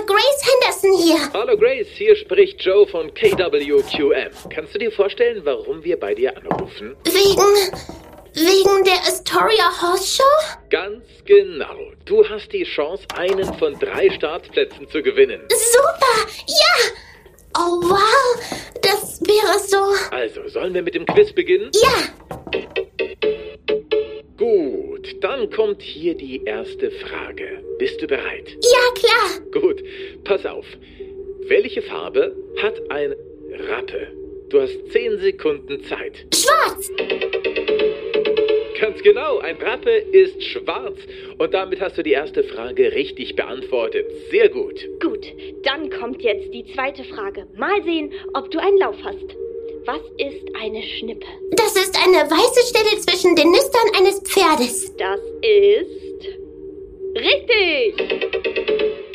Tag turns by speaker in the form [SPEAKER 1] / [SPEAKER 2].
[SPEAKER 1] Grace Henderson hier.
[SPEAKER 2] Hallo Grace, hier spricht Joe von KWQM. Kannst du dir vorstellen, warum wir bei dir anrufen?
[SPEAKER 1] Wegen der Astoria Horse Show?
[SPEAKER 2] Ganz genau. Du hast die Chance, einen von 3 Startplätzen zu gewinnen.
[SPEAKER 1] Super, ja. Oh wow, das wäre so...
[SPEAKER 2] Also, sollen wir mit dem Quiz beginnen?
[SPEAKER 1] Ja.
[SPEAKER 2] Gut, dann kommt hier die erste Frage. Bist du bereit?
[SPEAKER 1] Ja, klar.
[SPEAKER 2] Gut, pass auf. Welche Farbe hat ein Rappe? Du hast 10 Sekunden Zeit.
[SPEAKER 1] Schwarz.
[SPEAKER 2] Ganz genau, ein Rappe ist schwarz. Und damit hast du die erste Frage richtig beantwortet. Sehr gut.
[SPEAKER 3] Gut, dann kommt jetzt die zweite Frage. Mal sehen, ob du einen Lauf hast. Was ist eine Schnippe?
[SPEAKER 1] Das ist eine weiße Stelle zwischen den Nüstern eines Pferdes.
[SPEAKER 3] Das ist richtig.